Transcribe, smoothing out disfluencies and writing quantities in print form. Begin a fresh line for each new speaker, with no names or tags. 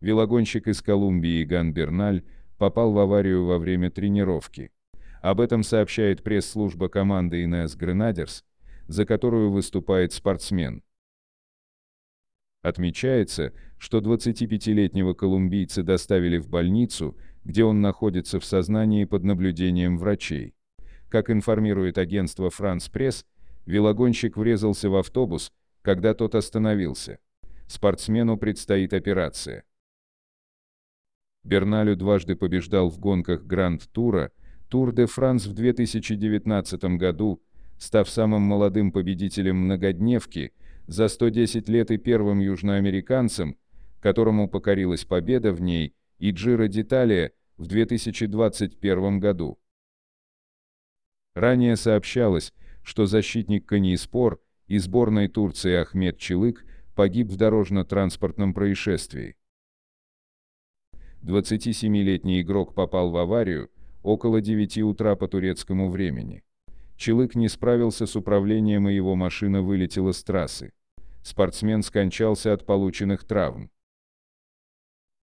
Велогонщик из Колумбии Иган Берналь попал в аварию во время тренировки. Об этом сообщает пресс-служба команды Ineos Grenadiers, за которую выступает спортсмен. Отмечается, что 25-летнего колумбийца доставили в больницу, где он находится в сознании под наблюдением врачей. Как информирует агентство France Press, велогонщик врезался в автобус, когда тот остановился. Спортсмену предстоит операция. Берналю дважды побеждал в гонках Гранд-тура, Тур-де-Франс в 2019 году, став самым молодым победителем многодневки за 110 лет и первым южноамериканцем, которому покорилась победа в ней, и Джиро d'Italia в 2021 году. Ранее сообщалось, что защитник конеспор из сборной Турции Ахмет Чилык погиб в дорожно-транспортном происшествии. 27-летний игрок попал в аварию около 9 утра по турецкому времени. Чилык не справился с управлением, и его машина вылетела с трассы. Спортсмен скончался от полученных травм.